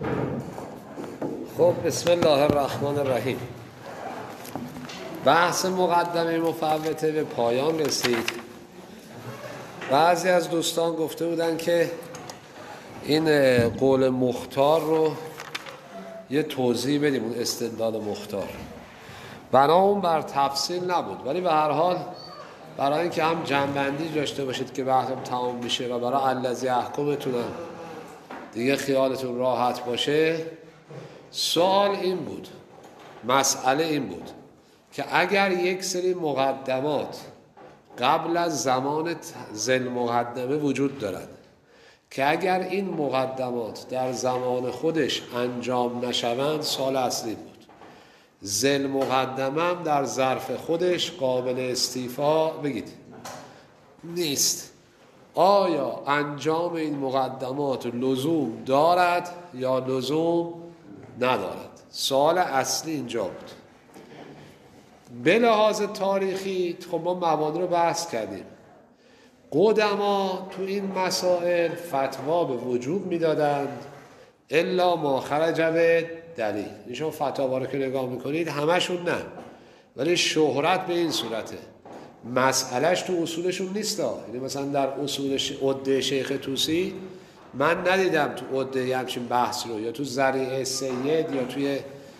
خب بسم الله الرحمن الرحیم. بحث مقدمه مفوته به پایان رسید. بعضی از دوستان گفته بودن که این قول مختار رو یه توضیح بدیم، اون استدلال مختار بناون بر تفصیل نبود، ولی به هر حال برای اینکه هم جنبندی داشته باشید که بحثم تمام میشه و برای الذی احکمتونم دیگه خیالتون راحت باشه، سوال این بود، مسئله این بود که اگر یک سری مقدمات قبل از زمان ذل مقدمه وجود دارد که اگر این مقدمات در زمان خودش انجام نشوند، سوال اصلی بود ذل مقدمه هم در ظرف خودش قابل استیفا بگید نیست. آیا انجام این مقدمات لزوم دارد یا لزوم ندارد؟ سوال اصلی اینجا بود. به لحاظ تاریخی خب ما موانع رو بحث کردیم. قدما تو این مسائل فتوا به وجوب میدادند الا ما خرج به دلیل. این شما فتاوا رو که نگاه میکنید همشون نه، ولی شهرت به این صورته. مسئلهش تو اصولشون نیست. یعنی مثلا در اصول عده شیخ طوسی من ندیدم تو عده همچین بحث رو، یا تو ذریعه سید یا توی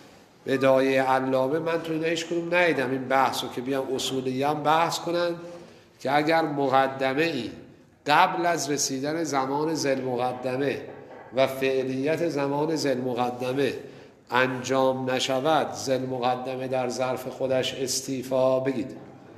بدایه علامه من تو اینا هیچ کدوم ندیدم این بحث رو که بیان اصولی هم بحث کنن که اگر مقدمه ای قبل از رسیدن زمان ذل مقدمه و فعلیت زمان ذل مقدمه انجام نشود، ذل مقدمه در ظرف خودش استیفا بگید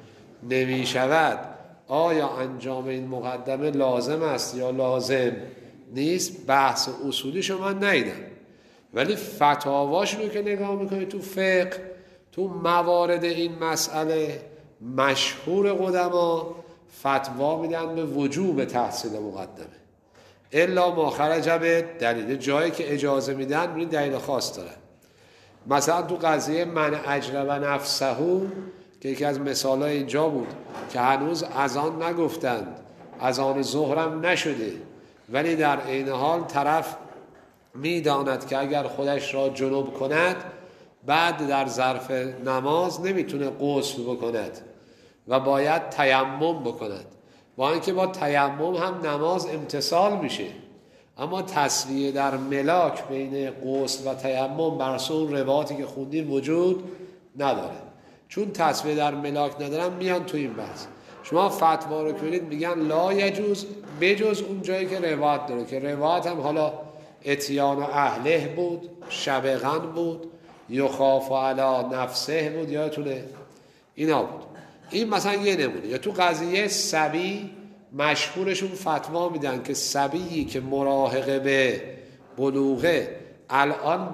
نمی شود، آیا انجام این مقدمه لازم است یا لازم نیست؟ بحث اصولیشو من ندیدم، ولی فتاواش رو که نگاه میکنید تو فقه، تو موارد این مسئله مشهور قدما فتوا میدن به وجوب تحصیل مقدمه الا ما خرج به دلیل. جایی که اجازه میدن این دلیل خاص داره. مثلا تو قضیه من اجرب نفسه که یکی از مثالای اینجا بود که هنوز اذان نگفتند، اذان ظهرم نشده، ولی در عین حال طرف میداند که اگر خودش را جنوب کند بعد در ظرف نماز نمیتونه غسل بکند و باید تیمم بکند. با اینکه با تیمم هم نماز امتصال میشه، اما تسویه در ملاک بین غسل و تیمم بر اون روایاتی که خوندیم وجود نداره. چون تسویه در ملاک ندارن میان تو این بحث. شما فتوا رو کنید میگن لا یجوز بجز اون جایی که روایت داره، که روایت هم حالا اتیان و اهله بود، شبغن بود، یخاف علی نفسه بود، یادتونه اینا بود. این مثلا یه نمونه. یا تو قضیه صبی مشهورشون فتوا میدن که صبیی که مراهقه به بلوغه الان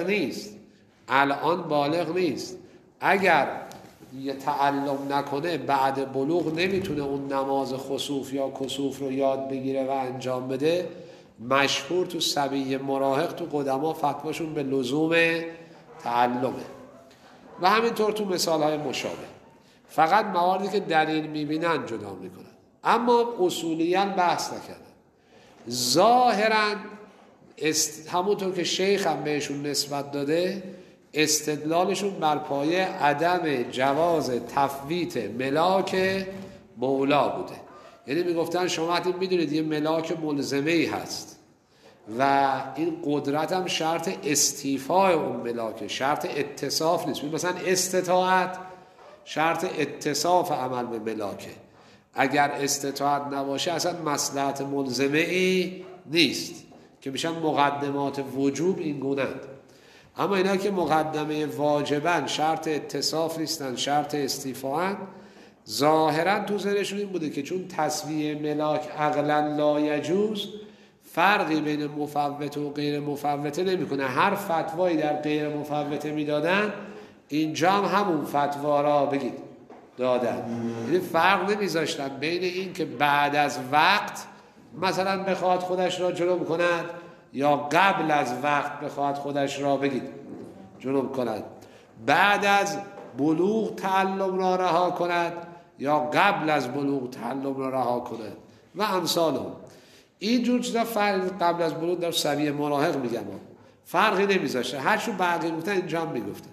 بالغ نیست، اگر یه تعلم نکنه بعد بلوغ نمیتونه اون نماز خسوف یا کسوف رو یاد بگیره و انجام بده. مشهور تو صبی مراهق تو قدما فتواشون به لزوم تعلمه و همینطور تو مثالهای مشابه. فقط مواردی که دلیل میبینن جدا میکنن، اما اصولیاً بحث نکردن. ظاهراً همونطور که شیخ هم بهشون نسبت داده، استدلالشون بر پایه عدم جواز تفویت ملاک مولا بوده. یعنی میگفتن شما حتی میدونید یه ملاک ملزمه‌ای هست و این قدرت هم شرط استیفای اون ملاکه، شرط اتصاف نیست. مثلا استطاعت شرط اتصاف عمل به ملاکه. اگر استطاعت نباشه اصلا مصلحت ملزمه‌ای نیست که میشن مقدمات وجوب این گونند. اما اینا که مقدمه واجبن، شرط اتصاف نیستن، شرط استیفاءن، ظاهرا تو ذهنشون این بوده که چون تسویه ملاک عقلا لا یجوز، فرقی بین مفوت و غیر مفوته نمیکنه. هر فتوایی در غیر مفوته میدادن اینجا هم همون فتوا را بگید دادن. یعنی فرق نمیذاشتن بین این که بعد از وقت مثلا بخواد خودش را جنوب کند یا قبل از وقت بخواد خودش را بگید جنوب کند، بعد از بلوغ تعلم را رها کند یا قبل از بلوغ تعلم را رها کند و امثال هم. این جور چیزا قبل از بلوغ در سویه مراهق میگم. فرقی نمیذاشته، هرچون بقیه گفتن اینجا هم میگفته.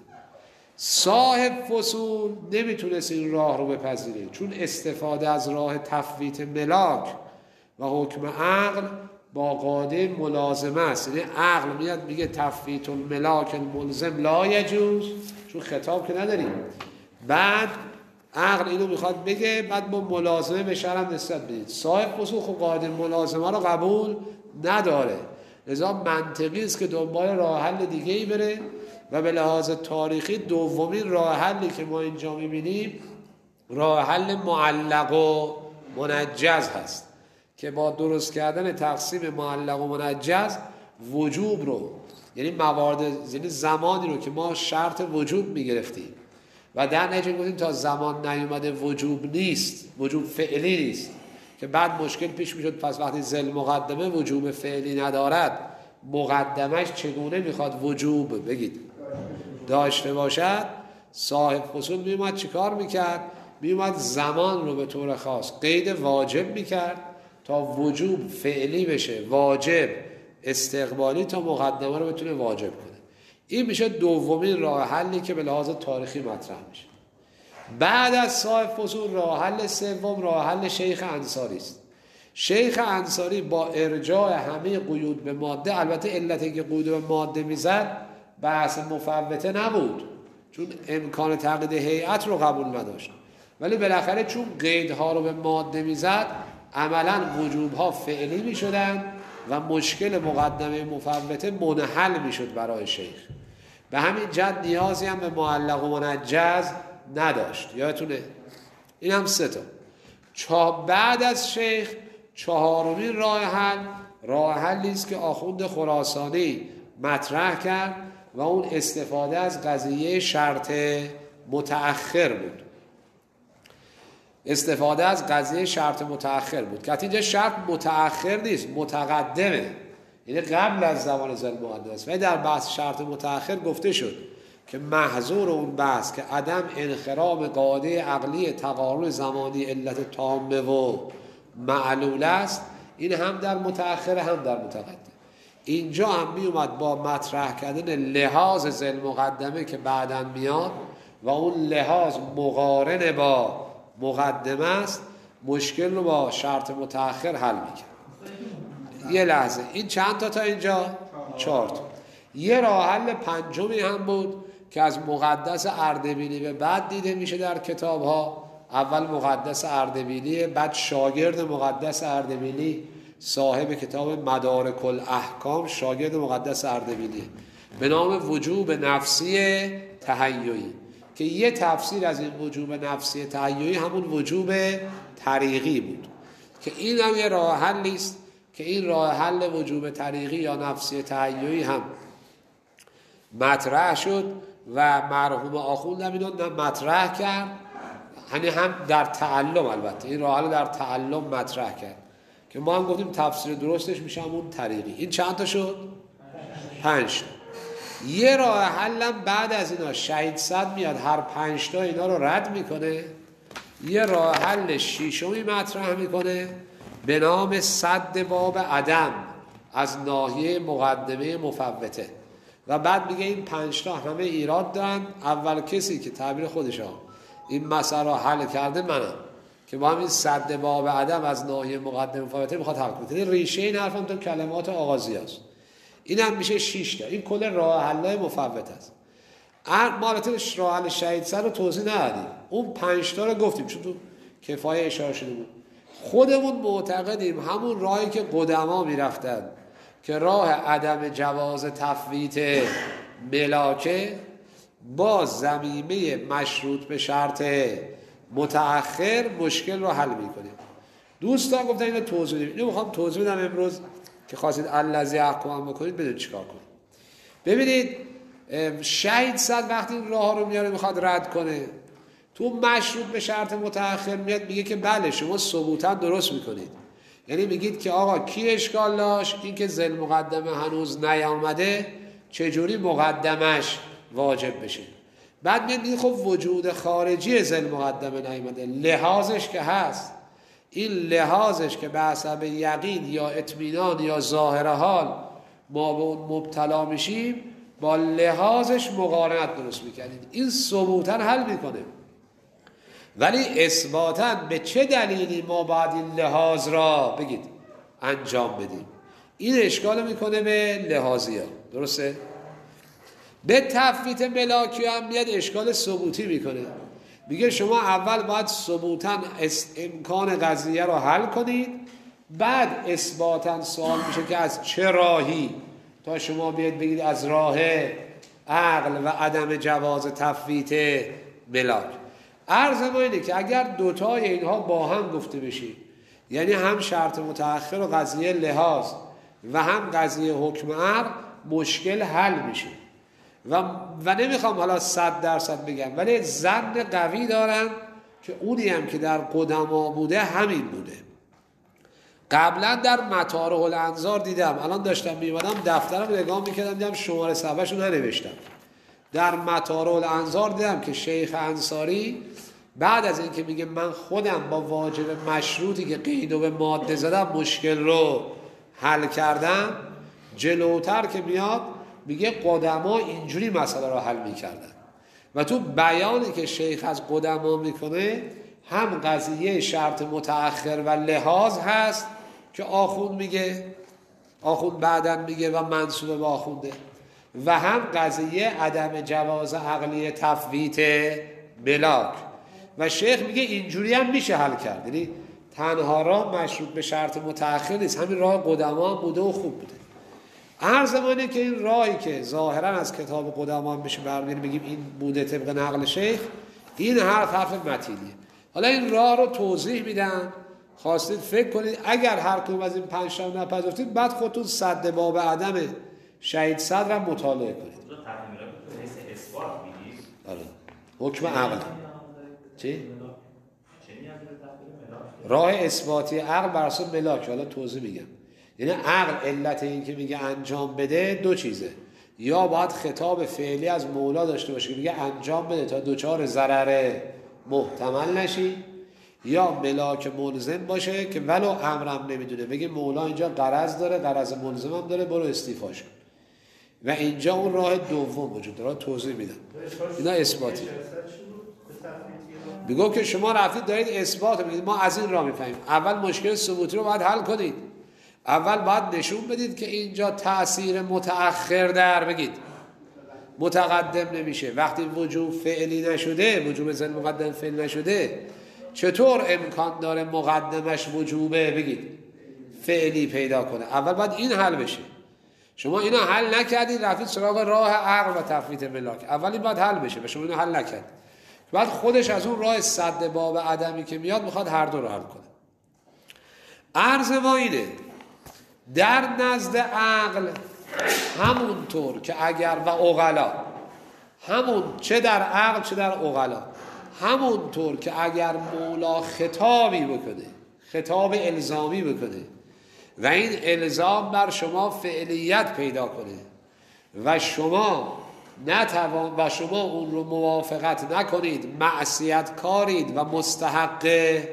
صاحب فصول نمیتونست این راه رو بپذیره، چون استفاده از راه تفویت ملاک و حکم عقل با قاعده ملازمه است. یعنی عقل میاد میگه تفویت الملاک الملزم لا یجوز، چون خطاب که نداریم، بعد عقل اینو میخواد بگه، بعد با ملازمه به شرم نسبت بدید. صاحب فصول خب قاعده ملازمه رو قبول نداره، لذا منطقی است که دنبال راه حل دیگه ای بره و به لحاظ تاریخی دومین راه حلی که ما اینجا میبینیم راه حل معلق و منجز هست که با درست کردن تقسیم معلق و منجز وجوب رو، یعنی یعنی زمانی رو که ما شرط وجوب میگرفتیم و در نتیجه گفتیم تا زمان نیومده وجوب نیست، وجوب فعلی نیست، که بعد مشکل پیش میشد پس وقتی ذل مقدمه وجوب فعلی ندارد مقدمش چگونه میخواد وجوب بگید داشته باشد. صاحب فصول میومد چیکار میکرد؟ میومد زمان رو به طور خاص قید واجب میکرد تا وجوب فعلی بشه، واجب استقبالی تا مقدمه رو بتونه واجب کنه. این میشه دومین راه حلی که به لحاظ تاریخی مطرح میشه. بعد از صاحب فصول راه حل سوم راه حل شیخ انصاری است. شیخ انصاری با ارجاع همه قیود به ماده، البته علتی که قیود به ماده میزد بحث مفوته نبود، چون امکان تقلید هیئت رو قبول نداشت، ولی بالاخره چون قیدها رو به ماده میزد عملا وجوبها فعلی میشدن و مشکل مقدمه مفوته منحل میشد برای شیخ. به همین جد نیازی هم به معلق و منجز نداشت. یادتونه این هم سه تا. بعد از شیخ چهارمین راه حلی است که آخوند خراسانی مطرح کرد و اون استفاده از قضیه شرط متأخر بود. استفاده از قضیه شرط متأخر بود که اینجا شرط متأخر نیست، متقدمه، یعنی قبل از زمان ذل مقدمه است. و در بحث شرط متأخر گفته شد که محظور اون بحث که عدم انخرام قاعده عقلی تقارن زمانی علت تامه و معلول است، این هم در متأخر هم در متقدم. اینجا هم می اومد با مطرح کردن لحاظ ذل مقدمه که بعداً میاد و اون لحاظ مقارن با مقدمه است، مشکل رو با شرط متأخر حل میکرد. یه لحظه، این چند تا اینجا؟ 4 تا. یه راه حل پنجمی هم بود که از مقدس اردبیلی به بعد دیده میشه در کتاب ها. اول مقدس اردبیلی، بعد شاگرد مقدس اردبیلی صاحب کتاب مدارک الاحکام، شاگرد مقدس اردبیلی، به نام وجوب نفسی تهیعی، که یه تفسیر از این وجوب نفسی تهیعی همون وجوب طریقی بود که این هم یه راه حلی است که این راه حل وجوب طریقی یا نفسی تهیعی هم مطرح شد و مرحوم آخوند هم اینو مطرح کرد، یعنی هم در تعلم، البته این راه حل در تعلم مطرح کرد که ما هم گفتیم تفسیر درستش میشه همون طریقی. این چند تا شد؟ 5 تا. یه راه حلم بعد از اینا شهید صد میاد هر 5 تا اینا رو رد میکنه، یه راه حل شیشمی مطرح میکنه به نام سد باب عدم از ناحیه مقدمه مفوته و بعد میگه این 5 تا همه ایراد دارن. اول کسی که تعبیر خودش این مسئله رو حل کرده منم که با همین سد باب عدم از ناحیه مقدمه مفوته میخواد حل کنه. ریشه این حرفم تو کلمات آغازی است. این هم میشه 6 تا. این کل راه حل‌های مفوت است. ما البته راه حل شهید صد رو توضیح ندادیم، اون 5 تا رو گفتیم چون تو کفایه اشاره شده بود. خودمون معتقدیم همون راهی که قدما میرفتن که راه عدم جواز تفویت ملاکه با ضمیمه مشروط به شرط متأخر مشکل رو حل میکنه. دوستان گفتن اینو توضیح بدیم، اینو میخوام توضیح بدم امروز که خواستید الذی احکام بکنید بدون چیکار کنید. ببینید شهید صد وقتی این راه رو میاره میخواد رد کنه، تو مشروط به شرط متأخر میاد میگه که بله شما ثبوتا درست میکنید، یعنی میگید که آقا کی اشکال داشت؟ این که ذل مقدمه هنوز نیامده چجوری مقدمش واجب بشه. بعد میگید خب وجود خارجی ذل مقدمه نیامده، لحاظش که هست، این لحاظش که به حسب یقین یا اطمینان یا ظاهر حال ما به اون مبتلا میشیم با لحاظش مقارنت درست میکنید. این ثبوتا حل میکنه، ولی اثباتا به چه دلیلی ما باید این لحاظ را بگید انجام بدیم؟ این اشکال میکنه به لحاظی ها. درسته؟ به تفویت ملاکی هم میاد اشکال ثبوتی میکنه. میگه شما اول باید ثبوتا امکان قضیه رو حل کنید، بعد اثباتا سوال میشه که از چه راهی، تا شما بیاید بگید از راه عقل و عدم جواز تفویت ملاک. عرض ما اینه که اگر دوتای اینها با هم گفته بشه، یعنی هم شرط متأخر و قضیه لحاظ و هم قضیه حکم عقل، مشکل حل میشه. و نمیخوام حالا 100% بگم، ولی ظن قوی دارم که اونی هم که در قدما بوده همین بوده. قبلا در مطارح الانظار دیدم، الان داشتم میمادم دفترم نگاه میکردم دیدم شماره صفحه‌شو ننوشتم. در مطارح الانظار دیدم که شیخ انصاری بعد از اینکه میگه من خودم با واجب مشروطی که قیدو به ماده زدم مشکل رو حل کردم، جلوتر که میاد میگه قدما اینجوری مسئله رو حل میکردن. و تو بیانی که شیخ از قدما میکنه هم قضیه شرط متأخر و لحاظ هست که آخوند میگه، آخوند بعدن میگه و منسوب به آخونده، و هم قضیه عدم جواز عقلی تفویت ملاک. و شیخ میگه اینجوری هم میشه حل کرد، یعنی تنها راه مشروط به شرط متأخر نیست، همین راه قدما بوده و خوب بوده. هر زمانی که این راهی که ظاهرا از کتاب قدما بشه برمی‌گردیم بگیم این بوده طبق نقل شیخ، این حرف متینیه. حالا این راه رو توضیح میدم، خواستید فکر کنید. اگر هر کدوم از این 5 تا نپذیرفتید، بعد خودتون سد باب عدم شهید صدر هم مطالعه کنید. آره. حکم عقل چی؟ راه اثباتی عقل بر اساس ملاک. حالا توضیح میگم. یعنی عقل علت این که میگه انجام بده دو چیزه، یا باید خطاب فعلی از مولا داشته باشه که میگه انجام بده تا دوچار ضرر محتمل نشی، یا ملاک ملزم باشه که ولو امرم نمیدونه بگه مولا اینجا غرض داره، غرض ملزمم داره، برو استیفاش کن. و اینجا اون راه دوم وجود داره. توضیح میدم. اینا اثباتی. میگم که شما رفتید دارید اثبات میگید ما از این راه میفهمیم. اول مشکل ثبوتی رو باید حل کنید. اول باید نشون بدید که اینجا تأثیر متأخر در بگید متقدم نمیشه. وقتی وجوب فعلی نشده، وجوب زن مقدم فعل نشده، چطور امکان داره مقدمش وجوبه بگید فعلی پیدا کنه؟ اول باید این حل بشه. شما اینا حل نکردید، رفتید سراغ راه عقل و تفویت ملاک. اولی باید حل بشه و شما اینا حل نکردید. بعد خودش از اون راه سد باب عدمی که میاد میخواد هر دو رو حل کنه. عرض ما اینه در نزد عقل همونطور که اگر و عقلا، همون چه در عقل چه در عقلا، همونطور که اگر مولا خطابی بکنه، خطاب الزامی بکنه و این الزام بر شما فعلیت پیدا کنه و شما نتوان و شما اون رو موافقت نکنید، معصیت کارید و مستحق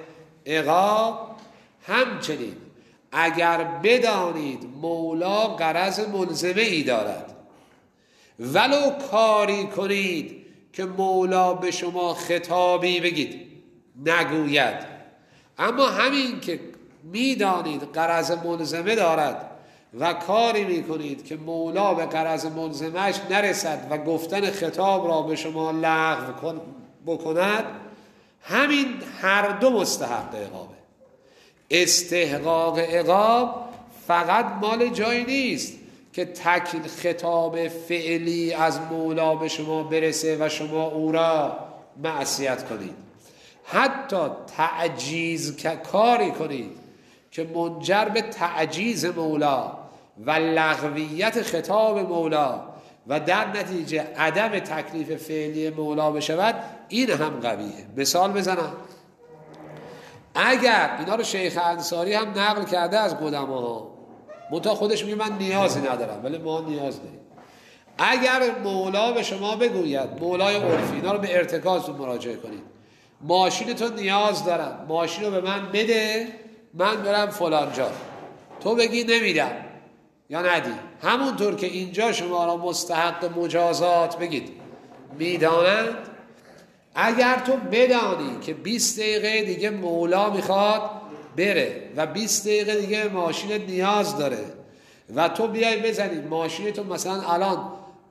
عقاب، همچنین اگر بدانید مولا غرض ملزمه ای دارد ولو کاری کنید که مولا به شما خطابی بگید نگوید، اما همین که میدانید غرض ملزمه دارد و کاری میکنید که مولا به غرض ملزمش نرسد و گفتن خطاب را به شما لغو بکند، همین هر دو مستحق عقابه. استحقاق عقاب فقط مال جایی نیست که تکل خطاب فعلی از مولا به شما برسه و شما او را معصیت کنید، حتی تعجیز کاری کنید که منجر به تعجیز مولا و لغویت خطاب مولا و در نتیجه عدم تکلیف فعلی مولا بشود، این هم قویه. مثال بزنم. اگر اینا رو شیخ انصاری هم نقل کرده از قدماها، منتها خودش میگه من نیازی ندارم، ولی ما نیاز داریم. اگر مولا به شما بگوید، مولای عرفی، اینا رو به ارتکازتون مراجعه کنید، ماشین تو نیاز دارم، ماشین رو به من بده، من برم فلان جا، تو بگی نمیدم، یا ندی. همونطور که اینجا شما را مستحق مجازات بگید میدانند، اگر تو بدانی که 20 دقیقه دیگه مولا میخواد بره و 20 دقیقه دیگه ماشین نیاز داره و تو بیای بزنی ماشین تو مثلا الان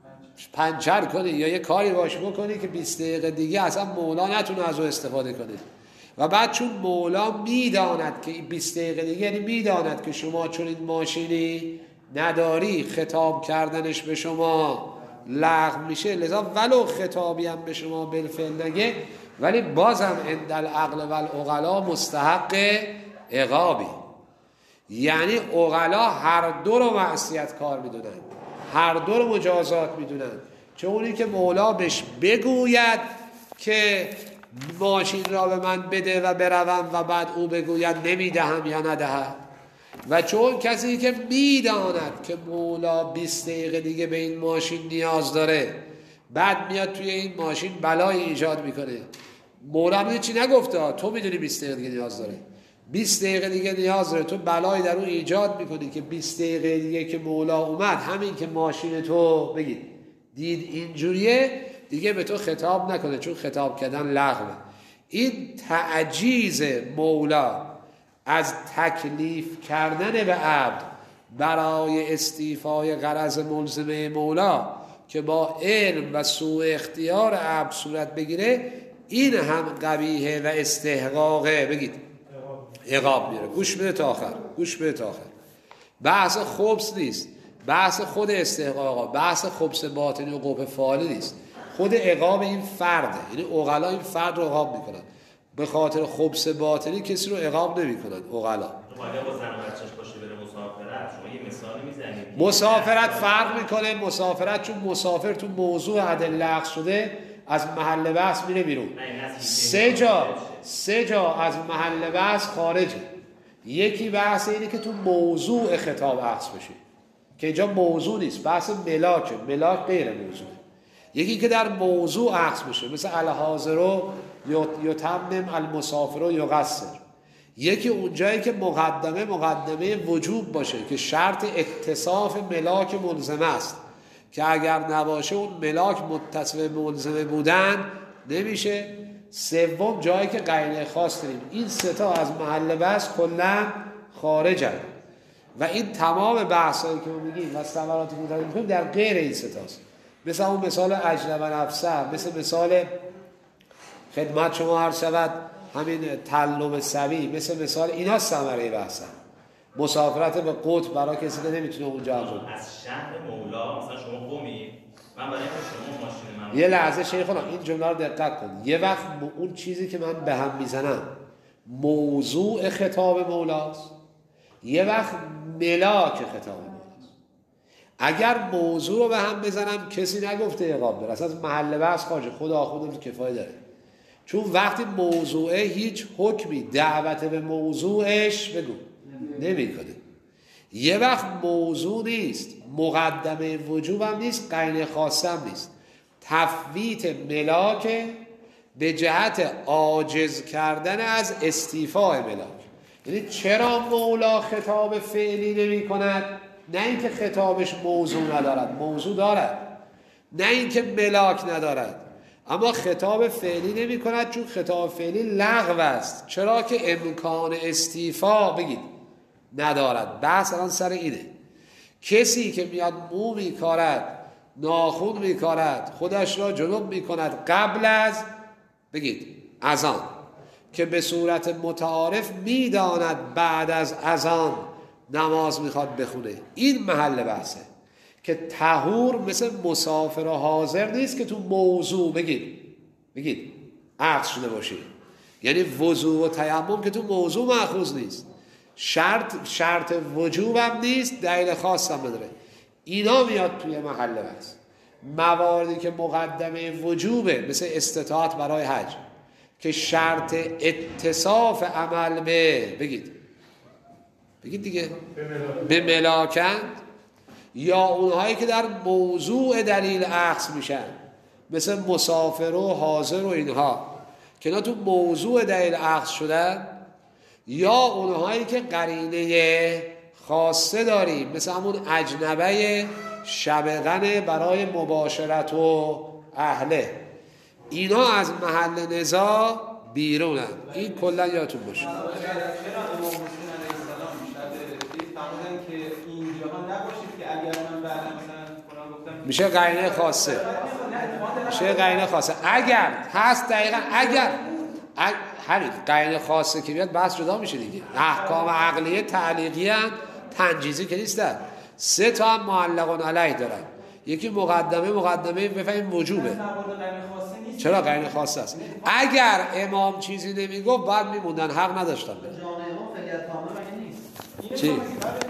پنچر کنی یا یه کاری باش بکنی که 20 دقیقه دیگه اصلا مولا نتونه از او استفاده کنه و بعد چون مولا میداند که 20 دقیقه دیگه، یعنی میداند که شما چون این ماشینی نداری، خطاب کردنش به شما لغو میشه، لذا ولو خطابی هم به شما بالفعل نگه ولی بازم عند العقل و العقلا مستحق عقابی. یعنی عقلا هر دو رو معصیت کار میدونن، هر دو رو مجازات میدونن. چه اونی که مولا بهش بگوید که ماشین را به من بده و بروم و بعد او بگوید نمیدهم یا ندهد، و چون کسی که میداند که مولا 20 دقیقه دیگه به این ماشین نیاز داره بعد میاد توی این ماشین بلای ایجاد میکنه. مولا میگه چی نگفته، تو میدونی 20 دقیقه دیگه نیاز داره، 20 دقیقه دیگه نیاز داره، تو بلای در اون ایجاد میکنی که 20 دقیقه دیگه که مولا اومد همین که ماشین تو بگید دید اینجوریه دیگه به تو خطاب نکنه، چون خطاب کردن لغوه. این تعجیز مولا از تکلیف کردن به عبد برای استیفای غرض ملزمه مولا که با علم و سوء اختیار عبد صورت بگیره، این هم قبیحه و استحقاقه بگید عقاب میره. گوش بده تا آخر، گوش بده تا آخر. بحث خبث نیست، بحث خود استحقاقا، بحث خبث باطنی و قبح فعالی نیست، خود عقاب این فرده. یعنی عقلا این فرد رو عقاب میکنن، به خاطر خبث باطنی کسی رو عقاب نمیکنن عقلا. اگه با زن و بچه‌ش باشه بره مسافرت، شما یه مثالی میزنید مسافرت فرق میکنه. مسافرت چون مسافر تو موضوع عدل لغو شده از محل بحث میره بیرون. سه جا از محل بحث خارجه. یکی بحث اینه که تو موضوع خطاب عکس بشه که اینجا موضوع نیست، بحث ملاکه، ملاک غیر موضوعه. یکی که در موضوع عکس بشه مثل الحاضر یتمم المسافر یقصر. یکی اونجایی که مقدمه وجوب باشه که شرط اتصاف ملاک ملزمه است که اگر نباشه اون ملاک متصف ملزمه بودن نمیشه. سوم جایی که قرینه خاص داریم. این سه تا از محل بحث کلا خارجن و این تمام بحثایی که ما میگیم و ثمراتی که میگیم در غیر این سه تاست. مثل اون مثال اجنب نفسه، مثال خدمت شما عرض شود همین تعلم سوی، مثال اینا ثمره بحثن. مسافرت به قطب برای کسی که نمیتونه اونجا از شهر مولا، مثلا شما قمی، من برای شما ماشین من یه لحظه شیخونا این جمله رو دقت کن. یه وقت اون چیزی که من به هم میزنم موضوع خطاب مولاست، یه وقت ملاک خطاب مولاست. اگر موضوع رو به هم بزنم کسی نگفته عقاب داره، اصلا از محل بحث خارجه، خدا خودم کفایه داره. چون وقتی موضوعه هیچ حکمی دعوت به موضوعش بگو نمیکنه. یه وقت موضوع نیست، مقدمه وجوب هم نیست، قرینه خاصه هم نیست، تفویت ملاک به جهت عاجز کردن از استیفاء ملاک. یعنی چرا مولا خطاب فعلی نمی کند؟ نه اینکه خطابش موضوع ندارد، موضوع دارد، نه اینکه ملاک ندارد، اما خطاب فعلی نمی کند چون خطاب فعلی لغو است. چرا که امکان استیفا بگید ندارد. بحث الان سر اینه. کسی که میاد مو میکارد، ناخن میکارد، خودش را جنوب میکند قبل از بگید اذان که به صورت متعارف میداند بعد از اذان نماز میخواد بخونه، این محل بحثه که طهور مثل مسافر و حاضر نیست که تو موضوع بگید عقص شده باشه. یعنی وضوء و تیمم که تو موضوع مأخوذ نیست، شرط وجوب هم نیست، دلیل خاص هم نداره. اینا میاد توی محل بحث. مواردی که مقدمه وجوبه مثل استطاعت برای حج که شرط اتصاف عمل به بگید دیگه به ملاکند، یا اونهایی که در موضوع دلیل عکس میشن مثل مسافر و حاضر و اینها که اینا تو موضوع دلیل عکس شدن، یا اونهایی که قرینه خاصه داریم، مثل همون اجنبه شبغنه برای مباشرت و اهله، اینا از محل نزاع بیرونن. این کلا یادتون باشه. میشه قرینه خاصه، میشه قرینه خاصه اگر هست. دقیقا اگر همین قرینه خاصه که بیاد بحث جدا میشه دیگه. احکام عقلیه تعلیقی هستند، تنجیزی که نیستن. 3 تا هم معلقون علیه دارن. یکی مقدمه بفهمیم وجوبه. چرا قرینه خاصه است؟ اگر امام چیزی نمیگفت بعد میموندن، حق نداشتن. چی؟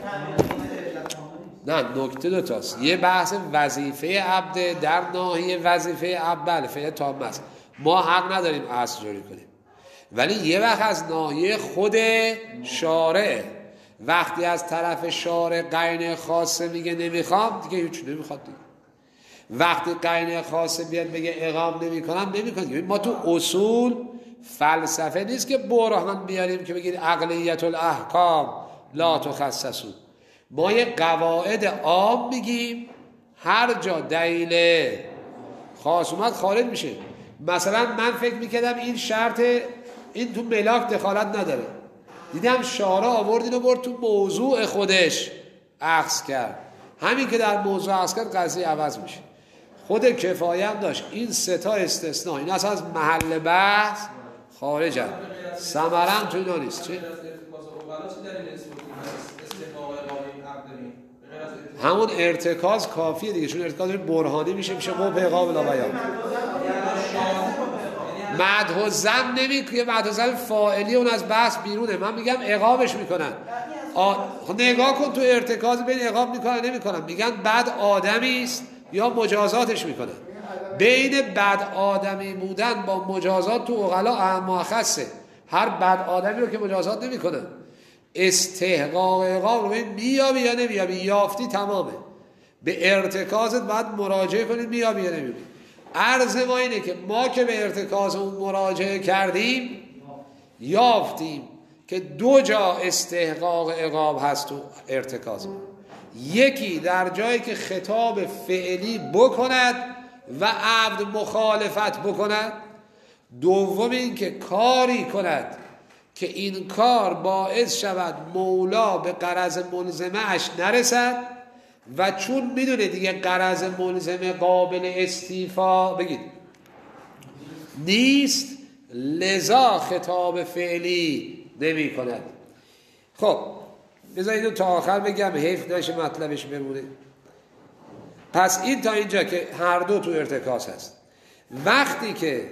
نه، نکته 2 تاست. یه بحث وظیفه عبد در ناحیه وظیفه عبد، بله فعل تام است، ما حق نداریم اصل جاری کنیم. ولی یه وقت از ناحیه خود شارع، وقتی از طرف شارع قرینه خاصه میگه نمیخوام، دیگه هیچ نمیخواد دیگه. وقتی قرینه خاصه بیاد بگه اقام نمیکنم، نمیکنه. ما تو اصول فلسفه نیست که برهان بیاریم که بگید عقلیت الاحکام لا تخصصو. ما یه قواعد عام میگیم، هر جا دلیل خاص اومد خارج میشه. مثلا من فکر میکردم این شرط، این تو ملاک دخالت نداره، دیدم شارع آورد اینو برد تو موضوع خودش اخذ کرد. همین که در موضوع اخذ کرد قضیه عوض میشه. خود کفایه هم داشت. این 3 تا استثناء، این اصلا از محل بحث خارجن، ثمرن تو اینا نیست. چی؟ همون ارتکاز کافیه دیگه، چون ارتکاز برهانی میشه قوه اقام لا بیان. مدح و ذم نمیگه، مدح و ذم فاعلی اون از بحث بیرونه. من میگم اقامش میکنن. نگاه کن تو ارتکاز بین اقام میکنن نمیکنن، میگن بد آدمی است یا مجازاتش میکنن. بین بد آدمی بودن با مجازات تو عقلا اهم و اخصه. هر بد آدمی رو که مجازات نمیکنن. استحقاق اقام رو میابی یا نمیابی، یافتی تمامه. به ارتکازت باید مراجعه کنید، میابی یا نمیابی. عرض ما اینه که ما که به ارتکاز اون مراجعه کردیم یافتیم که 2 جا استحقاق اقام هست تو ارتکاز ما. یکی در جایی که خطاب فعلی بکند و عبد مخالفت بکند. دوم این که کاری کند که این کار باعث شود مولا به غرض ملزمه اش نرسد و چون میدونه دیگه غرض ملزمه قابل استیفا بگید نیست، لذا خطاب فعلی نمی کند. خب بذارید تا آخر بگم، حیف نشه مطلبش بمونه. پس این تا اینجا که هر دو تو ارتکاز هست. وقتی که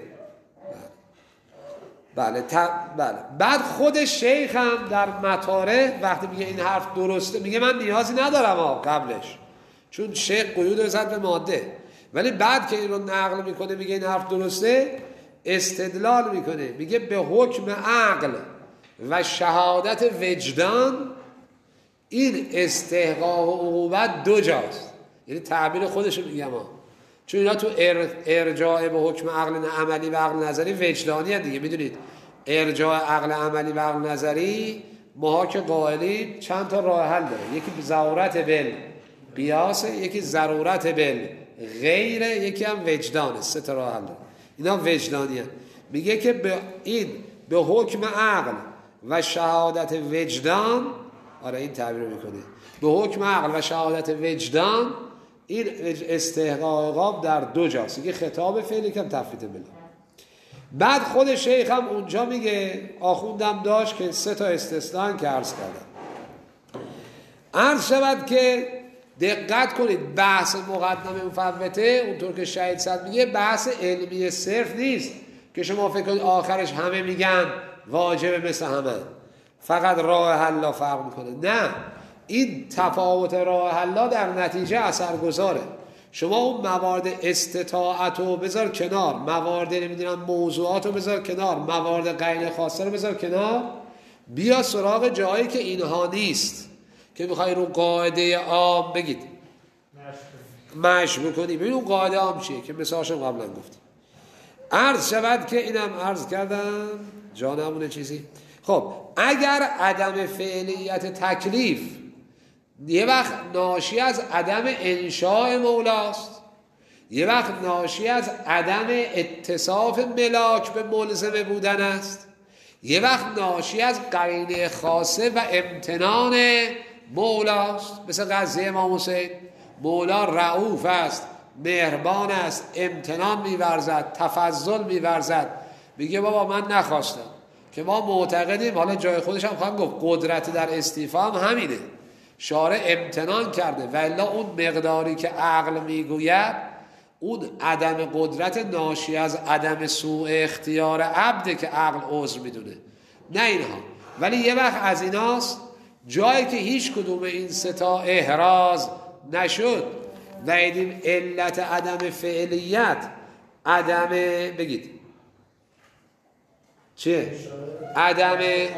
بله بعد خود شیخ هم در مطارح وقتی میگه این حرف درسته، میگه من نیازی ندارم قبلش، چون شیخ قیود رسد به ماده. ولی بعد که این رو نقل میکنه میگه این حرف درسته، استدلال میکنه، میگه به حکم عقل و شهادت وجدان این استحقاق و عقوبت 2 جاست. یعنی تعبیر خودشو میگم چون اینا تو ارجاع به حکم عقل عملی و عقل نظری وجدانی هست دیگه. میدونید ارجاع عقل عملی و عقل نظری ماها که قائلیم چند تا راه حل داره. یکی ضرورت بل قیاسه، یکی ضرورت بل غیره، یکی هم وجدانه. 3 تا راه حل داره. اینا وجدانی هست. میگه که به حکم عقل و شهادت وجدان، آره این تعبیر رو میکنه، به حکم عقل و شهادت وجدان این استحقاق عقاب در 2 جاست. یکی خطاب فعلی که تفویت بلا. بعد خود شیخ هم اونجا میگه، آخوندم داشت که 3 تا استثناء که عرض کردم. عرض شود که دقت کنید بحث مقدمه مفوته اونطور که شهید صد میگه بحث علمی صرف نیست که شما فکر کنید آخرش همه میگن واجبه مثل همه، فقط راه حل فرق میکنه. نه، این تفاوت راه حل در نتیجه اثرگذاره. شما اون موارد استطاعت رو بذار کنار، موارد نمیدونم موضوعات رو بذار کنار، موارد قرینه خاصه رو بذار کنار، بیا سراغ جایی که اینها نیست که میخوای رو قاعده عام بگید مشی بکنی. ببین اون قاعده عام چیه که مثالشم قبلا گفتیم. عرض شود که اینم عرض کردم جا نمونه چیزی. خب اگر عدم فعلیت تکلیف یه وقت ناشی از عدم انشاء مولاست، یه وقت ناشی از عدم اتصاف ملاک به ملزم بودن است، یه وقت ناشی از قرینه خاصه و امتنان مولاست. مثل قضیه امام حسین، مولا رؤوف است، مهربان است، امتنان می‌ورزد، تفضل می‌ورزد، میگه بابا من نخواستم. که ما معتقدیم، حالا جای خودش هم خواهم گفت، قدرت در استیفا هم همینه، شارع امتنان کرده و الا اون مقداری که عقل میگوید اون عدم قدرت ناشی از عدم سوء اختیار عبده که عقل عذر میدونه، نه اینها. ولی یه وقت از ایناست جایی که هیچ کدوم این ستا احراز نشد و ایدیم علت عدم فعلیت، عدم بگید چیه؟ عدم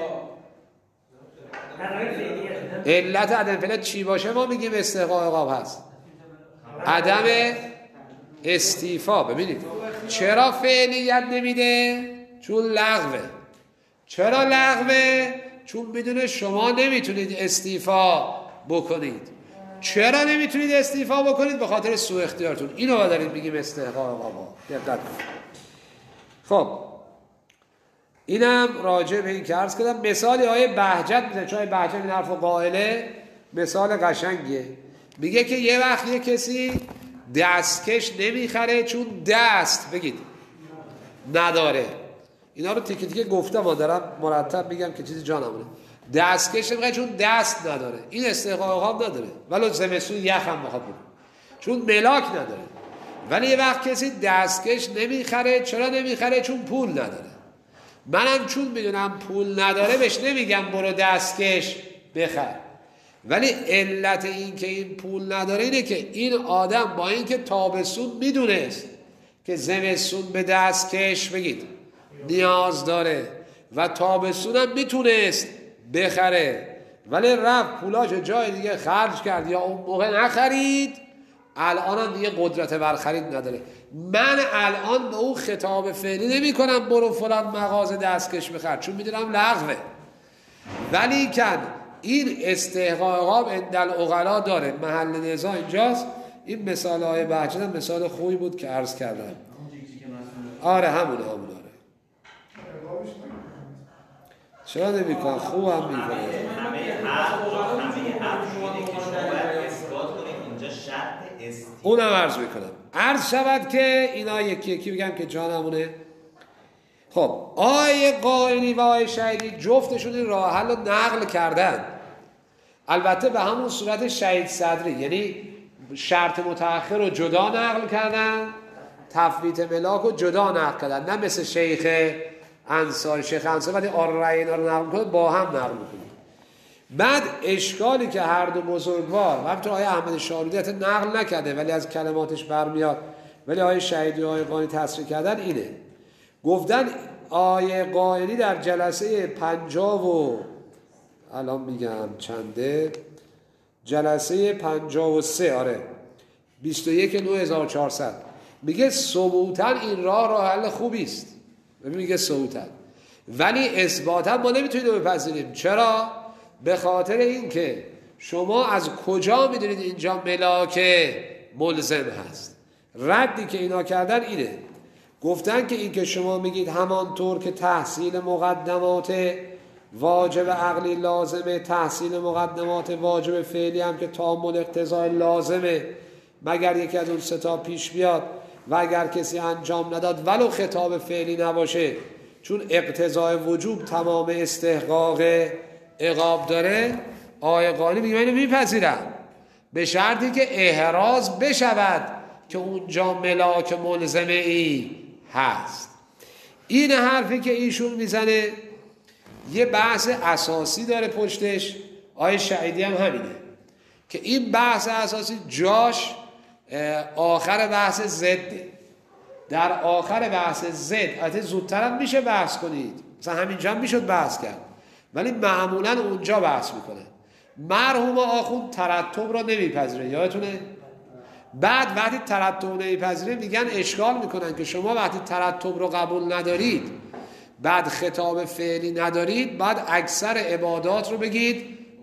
علت عدم فعلیت چی باشه ما میگیم استحقاق عقاب هست؟ عدم استیفا. ببینید چرا فعلیت نمیده؟ چون لغوه. چرا لغوه؟ چون میدونه شما نمیتونید استیفا بکنید. چرا نمیتونید استیفا بکنید؟ به خاطر سوء اختیارتون. اینو دارید میگیم استحقاق عقاب. دقت کنید. خب اینم راجع به این که عرض کردم. مثالی آیه بهجت میزنه، چون آیه بهجت این حرف قائله مثال قشنگیه. میگه که یه وقت یه کسی دستکش نمیخره چون دست بگید نداره. اینا رو تیکه تیکه گفتم، ما دارم مرتب میگم که چیزی جا نمونه. دستکش نمیخره چون دست نداره، این استحقاق هم نداره، ولو زمستون یخ هم بخواد بود، چون ملاک نداره. ولی یه وقت کسی دستکش نمیخره، چرا نمیخره؟ چون پول نداره. منم چون میدونم پول نداره بهش نمیگم برو دستکش بخر. ولی علت این که این پول نداره اینه که این آدم با اینکه تابستون میدونست که زمستون به دستکش بگید نیاز داره و تابستون هم میتونست بخره، ولی رفت پولاش جای دیگه خرج کرد یا اون موقع نخرید، الان هم دیگه قدرت بر خرید نداره. من الان به اون خطاب فعلی نمی کنم برو فلان مغازه دستکش بخر، چون میدونم لغوه. ولی کن این استحقاق اندل اغلا داره. محل نزاع اینجاست. این مثال های بهجت هم مثال خوبی بود که عرض کردم. آره همونه. چرا نمی کن؟ خوب هم می کنه. اونم عرض میکنم. عرض شود که اینا یکی یکی بگم که جانمونه. خب آیه قائلی و آیه شهیدی جفتشون این راه حل رو نقل کردن، البته به همون صورت شهید صدری، یعنی شرط متأخر رو جدا نقل کردن، تفویت ملاک رو جدا نقل کردن، نه مثل شیخ انصاری. شیخ انصاری وقتی آرای اینا رو نقل کنه با هم نقل کنه. بعد اشکالی که هر دو بزرگوار و همینطور آیه احمد شارودی نقل نکرده ولی از کلماتش برمیاد، ولی آیه شهیدی و آیه قائلی تصریح کردن اینه. گفتن آیه قائلی در جلسه 50 و الان میگم چنده، جلسه 53 آره 21/9/1400 میگه ثبوتاً این راه حل خوبی است. میگه ثبوتاً، ولی اثباتاً ما نمیتونیم رو بپذیریم. چرا؟ به خاطر اینکه شما از کجا میدونید اینجا ملاک ملزم هست؟ ردی که اینا کردن اینه، گفتن که این که شما میگید همانطور که تحصیل مقدمات واجب عقلی لازمه، تحصیل مقدمات واجب فعلی هم که تامل اقتضای لازمه مگر یکی از اون ستا پیش بیاد و اگر کسی انجام نداد ولو خطاب فعلی نباشه، چون اقتضای وجوب تمام استحقاق عقاب داره. آیه قائلی میگه اینو میپذیرم به شرطی که احراز بشود که اونجا ملاک ملزمه ای هست. این حرفی که ایشون میزنه یه بحث اساسی داره پشتش. آیه شهیدی هم همینه که این بحث اساسی جاش آخر بحث زده. در آخر بحث زد البته زودتر هم میشه بحث کنید، مثلا همینجا هم میشد بحث کرد، ولی معمولا اونجا بحث میکنه. مرحوم آخوند ترتب را نمیپذیره، یادتونه؟ بعد وقتی ترتب نمیپذیره میگن اشکال میکنن که شما وقتی ترتب رو قبول ندارید، بعد خطاب فعلی ندارید، بعد اکثر عبادات رو بگید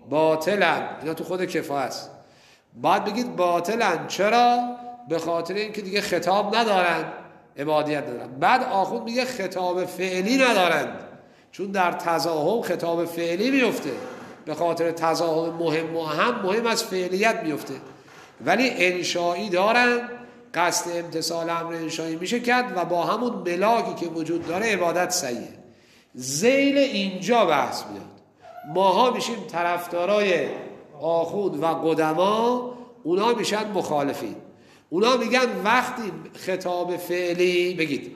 باطلا، اینا تو خود کفایه است. باید بگید باطلا. چرا؟ به خاطر اینکه دیگه خطاب ندارن، عبادیت ندارن. بعد آخوند میگه خطاب فعلی ندارند، چون در تظاهر خطاب فعلی میفته، به خاطر تظاهر مهم و مهم از فعلیت میفته. ولی انشایی دارن، قصد امتثال امر انشایی میشه کرد و با همون ملاکی که وجود داره عبادت صحیحه. ذیل اینجا بحث میاد. ماها میشیم طرفدارای آخوند و قدما، اونا میشن مخالفین. اونا میگن وقتی خطاب فعلی بگید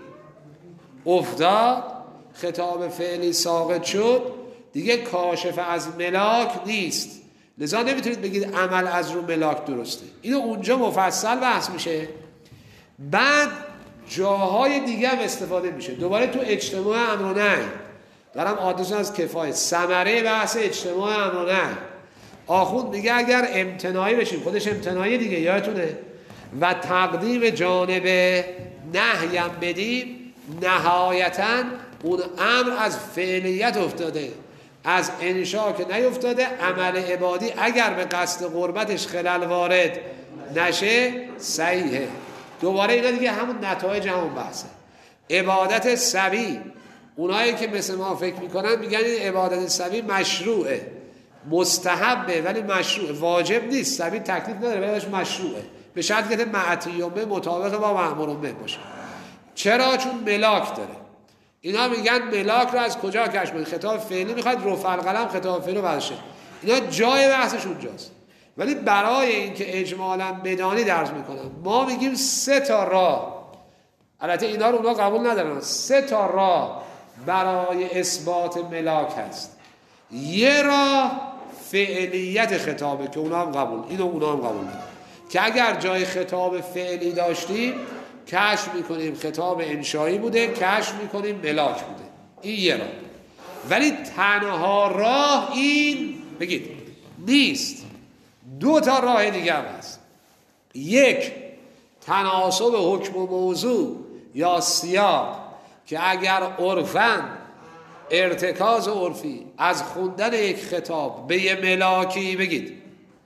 افتاد، خطاب فعلی ساقط شد، دیگه کاشف از ملاک نیست. لذا نمیتونید بگید عمل از رو ملاک درسته. اینو اونجا مفصل بحث میشه. بعد جاهای دیگه هم استفاده میشه. دوباره تو اجتماع امر و نهی دارم آدرسون از کفایه، ثمره بحث اجتماع امر و نهی. آخوند میگه اگر امتناعی بشیم، خودش امتناعی دیگه یادتونه، و تقدیم جانب نهی هم بدیم، نهایتاً اون امر از فعلیت افتاده، از انشا که نیفتاده. عمل عبادی اگر به قصد قربتش خلل وارد نشه صحیحه. دوباره اینا دیگه همون نتایج همون بحثه. عبادت سبی، اونایی که مثل ما فکر میکنن میگن این عبادت سبی مشروعه، مستحبه ولی مشروعه، واجب نیست. سبی تکلیف نداره ولی مشروعه، به شرط که معتیومه مطابق با مأمور به باشه. چرا؟ چون ملاک داره. اینا میگن ملاک رو از کجا کشف کنید؟ خطاب فعلی میخواد رفع القلم، خطاب فعلی رو برداشته. اینا جای بحثش اونجاست. ولی برای اینکه اجمالاً بدانی درس میکنم، ما میگیم 3 تا راه، البته اینا رو اونا قبول ندارن، 3 تا راه برای اثبات ملاک هست. یه راه فعلیت خطابه که اونا هم قبول، اینو اونا هم قبول ندارن، که اگر جای خطاب فعلی داشتیم کشف میکنیم خطاب انشایی بوده، کشف میکنیم ملاک بوده. این یه راه. ولی تنها راه این بگید نیست. 2 تا راه دیگه هم هست. یک، تناسب حکم و موضوع یا سیاق، که اگر عرفاً ارتکاز عرفی از خوندن یک خطاب به یه ملاکی بگید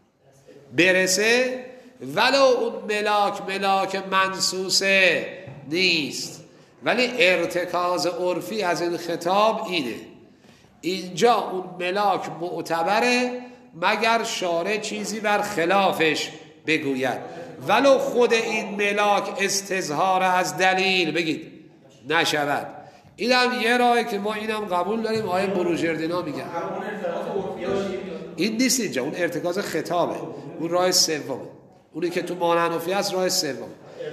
برسه، ولو اون ملاک منسوسه نیست، ولی ارتکاز عرفی از این خطاب اینه، اینجا اون ملاک معتبره مگر شارع چیزی بر خلافش بگوید، ولو خود این ملاک استظهار از دلیل بگید نشود. این هم یه راهی که ما اینم قبول داریم. آیه بروجردینا میگن این نیست اینجا، اون ارتکاز خطابه، اون راه سومه، اونی که تو مانعنفی هست راه سوم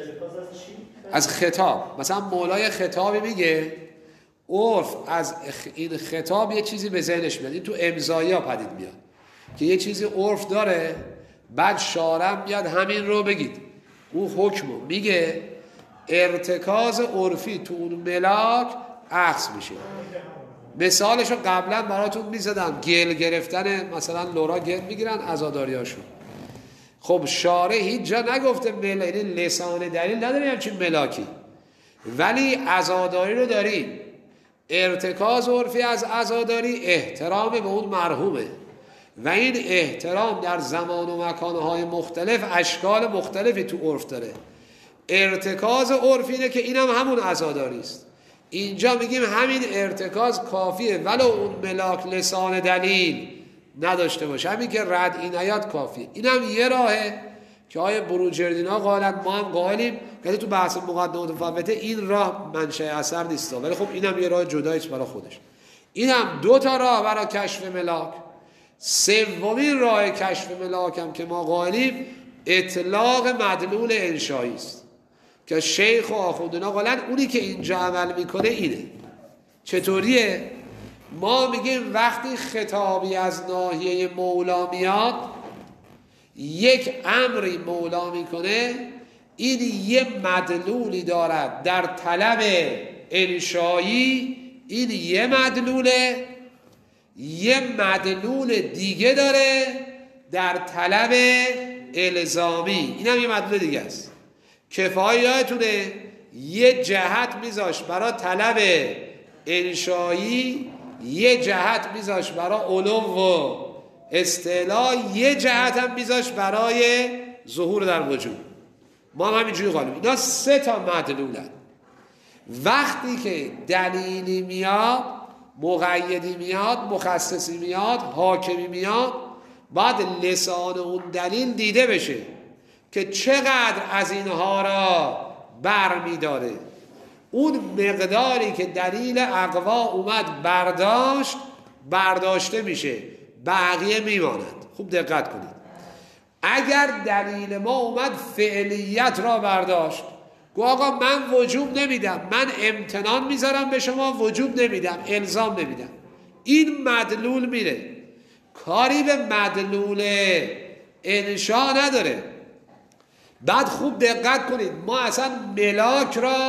از خطاب. مثلا مولای خطابی میگه عرف از این خطاب یه چیزی به ذهنش میاد، این تو امضایی ها پدید میاد که یه چیزی عرف داره، بعد شارع میاد همین رو بگید اون حکمو میگه، ارتکاز عرفی تو اون ملاک عکس میشه. مثالشو قبلا براتون میزدم، گل گرفتن، مثلا لورا گل میگیرن عزاداریاشون. خب شارع هیچ جا نگفته ملاک، لسان دلیل نداریم همچین ملاکی، ولی عزاداری رو داریم. ارتکاز عرفی از عزاداری احترام به اون مرحومه و این احترام در زمان و مکانهای مختلف اشکال مختلفی تو عرف داره. ارتکاز عرفی اینه که اینم همون عزاداری است. اینجا میگیم همین ارتکاز کافیه ولو اون ملاک لسان دلیل نداشته باشه، همین که رد این آیات کافیه. اینم یه راهه که آیه بروجردینا قائلن، ما هم قائلیم که تو بحث مقدمات مفوته این راه منشأ اثر نیست، ولی خب اینم یه راه جداییست برای خودش. اینم 2 تا راه برای کشف ملاک. سومین راه کشف ملاک هم که ما قائلیم اطلاق مدلول انشایی است که شیخ و آخوندنا قائلن اونی که اینجا عمل میکنه اینه. چطوریه؟ ما میگیم وقتی خطابی از ناحیه مولا میاد، یک امری مولا میکنه، این یه مدلولی دارد در طلب انشایی، این یه مدلوله، یه مدلول دیگه داره در طلب الزامی، این هم یه مدلول دیگه است. کفایه یادتونه یه جهت میذاش برای طلب انشایی، یه جهت میذاش برای علو و استعلا یه جهت هم میذاش برای ظهور در وجود. ما هم همینجوری قالیم اینا 3 تا مدلولن. وقتی که دلیلی میاد، مقیدی میاد، مخصصی میاد، حاکمی میاد، باید لسان اون دلیل دیده بشه که چقدر از اینها را بر میداره. اون مقداری که دلیل اقوا اومد برداشته میشه، بقیه میماند. خوب دقت کنید. اگر دلیل ما اومد فعلیت را برداشت، گو آقا من وجوب نمیدم، من امتنان میذارم به شما، وجوب نمیدم، الزام نمیدم، این مدلول میره، کاری به مدلول انشا نداره. بعد خوب دقت کنید، ما اصلا ملاک را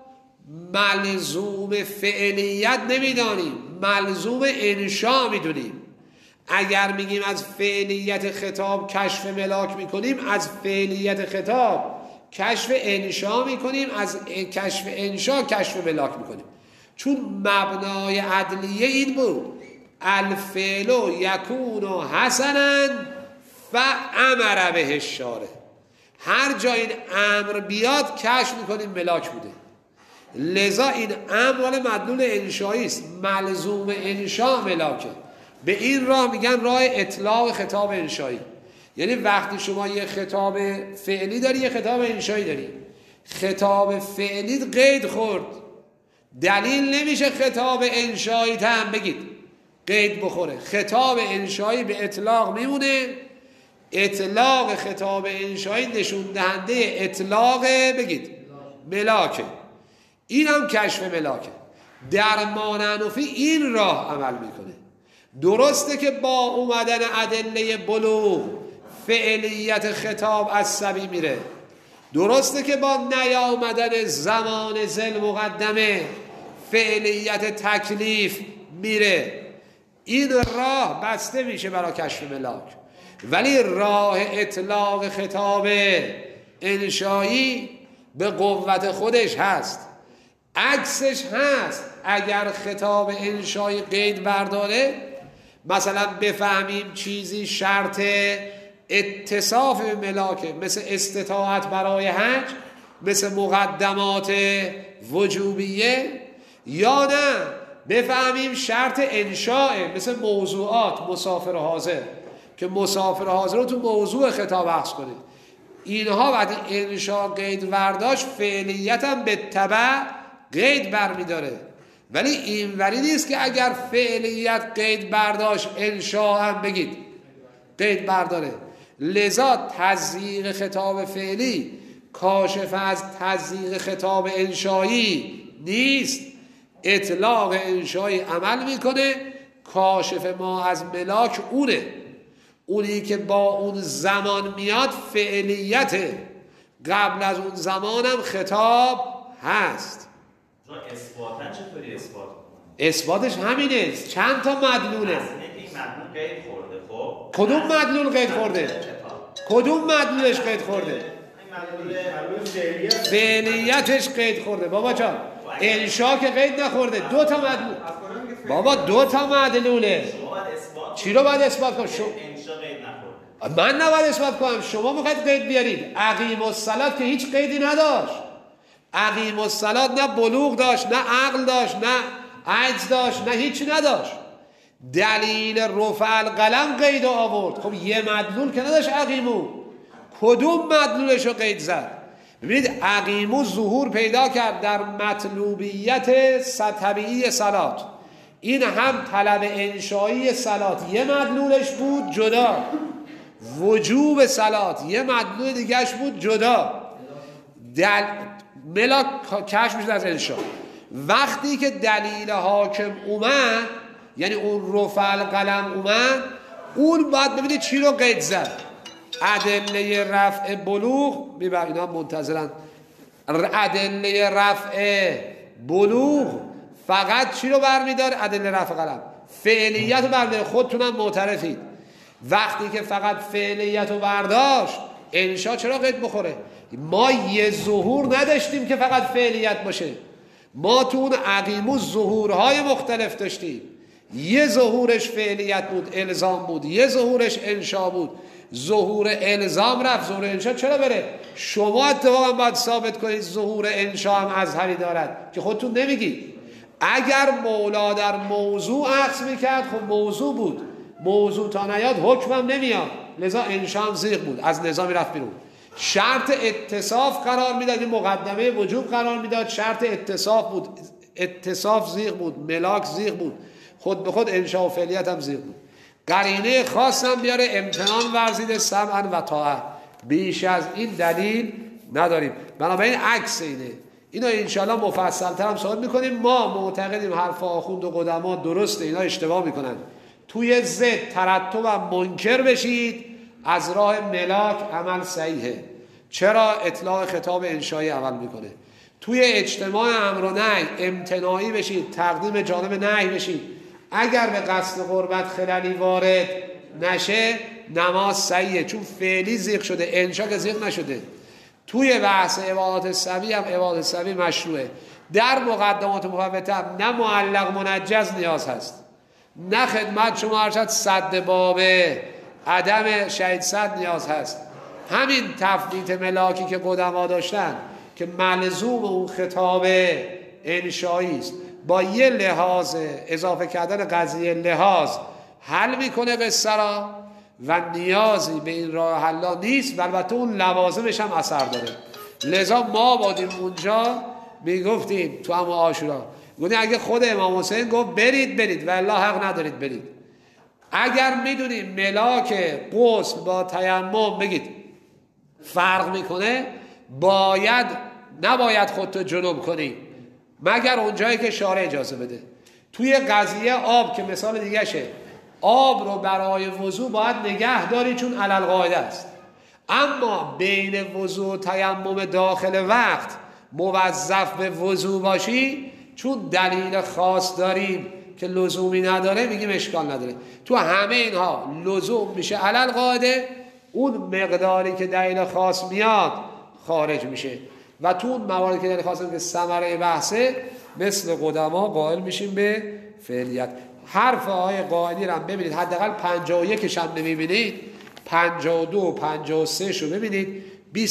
ملزوم فعلیت نمیدانیم، ملزوم انشا میدونیم. اگر میگیم از فعلیت خطاب کشف ملاک میکنیم، از فعلیت خطاب کشف انشا میکنیم، از کشف انشا کشف ملاک میکنیم. چون مبنای عدلیه این بود، الفعل یکون حسنا فامر به الشارع. هر جا این امر بیاد کشف میکنیم ملاک بوده. لذا این امر مدلول انشایی است، ملزوم انشا ملاکه. به این راه میگن راه اطلاق خطاب انشایی. یعنی وقتی شما یه خطاب فعلی داری، یه خطاب انشایی داری، خطاب فعلی قید خورد، دلیل نمیشه خطاب انشایی هم بگید قید بخوره. خطاب انشایی به اطلاق میمونه. اطلاق خطاب انشایی نشون دهنده اطلاق بگید ملاکه. این هم کشف ملاکه. در مانعنفی این راه عمل میکنه. درسته که با اومدن ادله بلوغ فعلیت خطاب عصبی میره، درسته که با نیامدن زمان ذل مقدمه فعلیت تکلیف میره. این راه بسته میشه برای کشف ملاک. ولی راه اطلاق خطاب انشایی به قوت خودش هست. عکسش هست. اگر خطاب انشایی قید برداره، مثلا بفهمیم چیزی شرط اتصاف به ملاکه، مثل استطاعت برای حج، مثل مقدمات وجوبیه، یا نه بفهمیم شرط انشاء، مثل موضوعات مسافر حاضر، که مسافر حاضر رو تو موضوع خطاب بحث کنید. اینها وقتی انشاء قید برداشت، فعلیت هم به تبع قید برمیداره. ولی این وری نیست که اگر فعلیت قید برداشت انشاء هم بگید قید برداره. لذا تزییق خطاب فعلی کاشف از تزییق خطاب انشایی نیست. اطلاق انشایی عمل میکنه. کاشف ما از ملاک اونی که با اون زمان میاد فعلیته. قبل از اون زمانم خطاب هست. اثباتن چطوری اثبات کنه؟ اثباتش همینه. چند تا مدلوله. این مدلول قید خورده. خب کدوم مدلول قید خورده؟ کدوم مدلولش قید خورده؟ فعلیتش قید خورده. بابا جان انشا که قید نخورده. 2 تا مدلول. بابا 2 تا مدلوله. چی رو باید اثبات کنم؟ انشا قید نخورده. من نباید اثبات کنم، شما میخواید قید بیارید. اقیم الصلاة که هیچ قیدی نداشت. اقیم الصلاة نه بلوغ داشت، نه عقل داشت، نه عجز داشت، نه هیچی نداشت. دلیل رفع القلم قید آورد. خب یه مدلول که نداشت اقیمو. کدوم مدلولش رو قید زد؟ ببینید اقیمو ظهور پیدا کرد در مطلوبیت طبیعی صلات. این هم طلب انشایی صلات یه مدلولش بود جدا، وجوب صلات یه مدلول دیگهش بود جدا. ملاک کشف میشد از انشا. وقتی که دلیل حاکم اومد، یعنی اون رفع القلم اومد، اون باید ببینید چی رو قید زد. ادله رفع بلوغ، میبرد اینا منتظرن. ادله رفع بلوغ فقط چی رو برمیداره؟ ادله رفع قلم، فعلیت رو برمیداره. خودتونم معترفید وقتی که فقط فعلیت رو برداشت انشا چرا قید بخوره؟ ما یه ظهور نداشتیم که فقط فعلیت باشه. ما تو اون اقیمو ظهورهای مختلف داشتیم. یه ظهورش فعلیت بود، الزام بود، یه ظهورش انشا بود. ظهور الزام رفت، ظهور انشا چرا بره؟ شما اتفاقا باید ثابت کنید ظهور انشا هم اظهری دارد که خودتون نمیگید. اگر مولا در موضوع عکس میکرد خب موضوع بود، موضوع تا نیاد حکمم نمیاد، لذا انشا هم زیغ بود، از نظامی رفت بیرون. شرط اتصاف قرار میداد، این مقدمه وجوب قرار میداد، شرط اتصاف بود، اتصاف زیغ بود، ملاک زیغ بود، خود به خود انشا و فعلیت هم زیغ بود. قرینه خاص هم بیاره، امتنان ورزیده سمعا و طاعه. بیش از این دلیل نداریم. بنابراین عکس اینه. اینا انشاءالله مفصل‌تر هم صحبت میکنیم. ما معتقدیم حرف آخوند و قدما درسته، اینا اشتباه میکنن. توی ضد ترتب هم منکر بشید، از راه ملاک عمل صحیحه. چرا؟ اطلاق خطاب انشایی عمل میکنه. توی اجتماع امر و نهی امتناعی بشید، تقدیم جانب نهی بشید. اگر به قصد قربت خلالی وارد نشه نماز صحیحه، چون فعلی زیغ شده، انشا که زیغ نشده. توی بحث عبادات سوی هم عبادات سوی مشروعه. در مقدمات مفوته هم نه معلق منجز نیاز هست، نه خدمت شما ارشد صد باب عدم شهید صد نیاز هست. همین تفویت ملاکی که قدما داشتن که ملزوم اون خطاب انشایی است، با یه لحاظ اضافه کردن قضیه لحاظ حل میکنه قصه را و نیازی به این راه حلا نیست، البته اون لوازمش هم اثر داره. لذا ما بودیم اونجا میگفتیم تو هم عاشورا، گفتیم اگه خود امام حسین گفت برید و الله حق ندارید برید. اگر میدونیم ملاک غسل با تیمم بگید فرق میکنه، نباید خودتو جنوب کنی مگر اونجایی که شارع اجازه بده. توی قضیه آب که مثال دیگه شه، آب رو برای وضو باید نگه داری چون علل قاعده است، اما بین وضو و تیمم داخل وقت موظف به وضو باشی چون دلیل خاص داریم که لزومی نداره، میگیم اشکال نداره. تو همه اینها لزوم میشه علل قاعده، اون مقداری که دلیل خاص میاد خارج میشه و تو اون مواردی که دلیل خاص میاد که ثمره بحثه مثل قدما قائل میشیم به فعلیت. حرف آقای قائلی رو هم ببینید، حداقل 51 هم نمیبینید، 52 و 53 شو ببینید،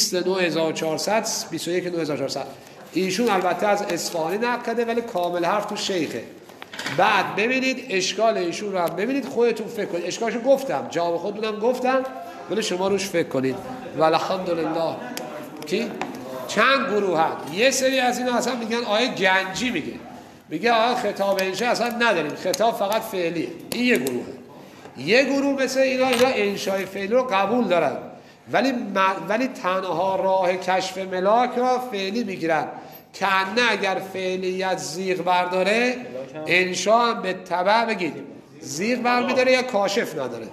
29400 21400. ایشون البته از اصفهانی نقل کرده ولی کامل حرف تو شیخه. بعد ببینید اشکال ایشون رو هم ببینید، خودتون فکر کنید. اشکالشو گفتم، جواب خودتونم گفتم، ولی شما روش فکر کنید. والحمدلله. کی چند گروه هست؟ یه سری از اینا اصلا میگن آیه گنجی میگه آیه خطاب انشا اصلا نداریم، خطاب فقط فعلیه. این یه گروه هست. یه گروه مثل اینا انشای فعلی رو قبول دارن ولی تنها راه کشف ملاک را فعلی میگیرن، که نه اگر فعلیت زیغ برداره انشا هم به تبع بگید زیغ برمیداره یا کاشف نداره.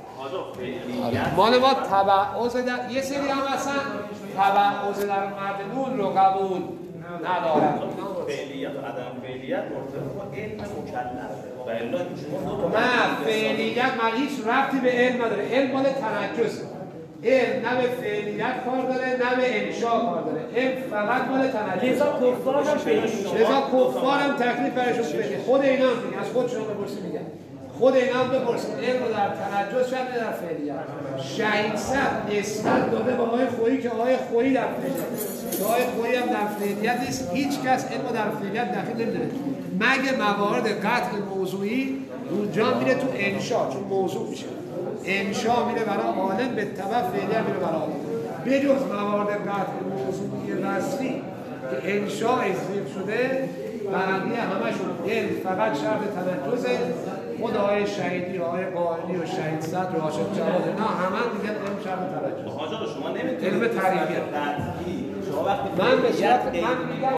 مال ما تبعوض در یه سری هم اصلا تبعوض در مدلول رو قبول ندارن. فعلیت و عدم فعلیت مرتبط با علم مکلف و الا شما نه فعلیت من هیچ ربطی به علم نداره. علم مال تنجسه. علم نه به فعلیت کار داره نه به انشا کار داره. علم فقط مال تنجس. لذا کفار هم فعلیه. لذا کفار هم تکلیف برشون فعلیه. خود اینا هم میگن، از خودشون بپرسید میگن. خود اینا هم بپرسید علم در تنجس شد در فعلیت. شهید صد نسبت داده به آقای خویی که آقای خویی در فعلیت. آقای خویی هم در فعلیت نیست. هیچ کس علم در فعلیت داخل نمیده. مگه موارد قطع موضوعی اونجا میره تو انشا، چون موضوع میشه. انشا میره برای عالم، به تبع فعلیت میره برای عالم. بجز موارد قطع موضوعی رسمی که انشا ازدیف شده بقیه همشون علم فقط شرط تنجزه. خود آقای شهیدی و آقای قائلی و شهید صدر و عاشق جواد نه همه میگن علم شرط تنجز. حاجا شما نمیتونید علم تاریخی قطعی شما وقتی من به شرط من میگم